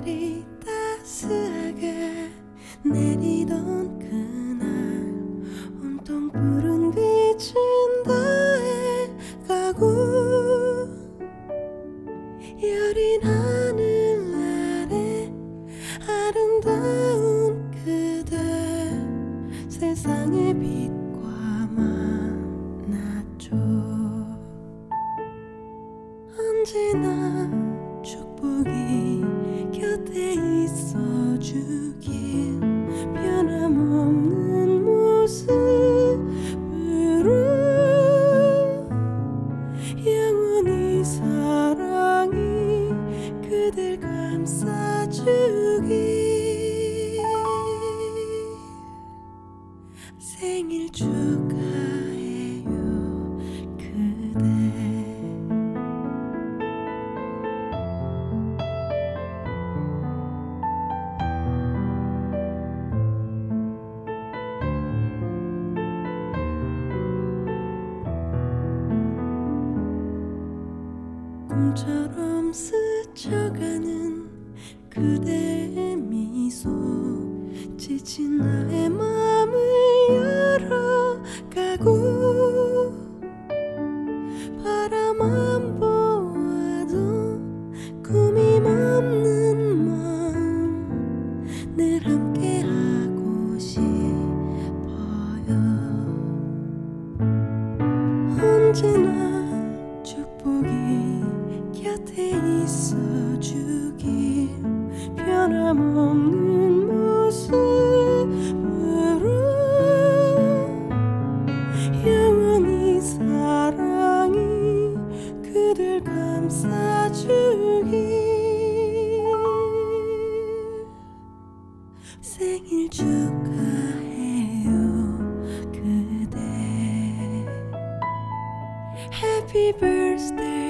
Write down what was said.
햇살이 따스하게 내리던 그날 온통 푸른 빛은 다해 가고 여린 하늘 아래 아름다운 그대 세상의 빛과 만났죠. 언제나 축복이 곁에 있어주길 변함없는 모습으로 영원히 사랑이 그댈 감싸주길. 생일 축하해요 그대. 꿈처럼 스쳐가는 그대의 미소 지친 나의 맘을 열어가고 바라만 보아도 꿈이 없는 마음 늘 함께하고 싶어요. 언제나 축복이 곁에 있어주길 변함없는 모습으로 영원히 사랑이 그댈 감싸주길. 생일 축하해요 그대. Happy birthday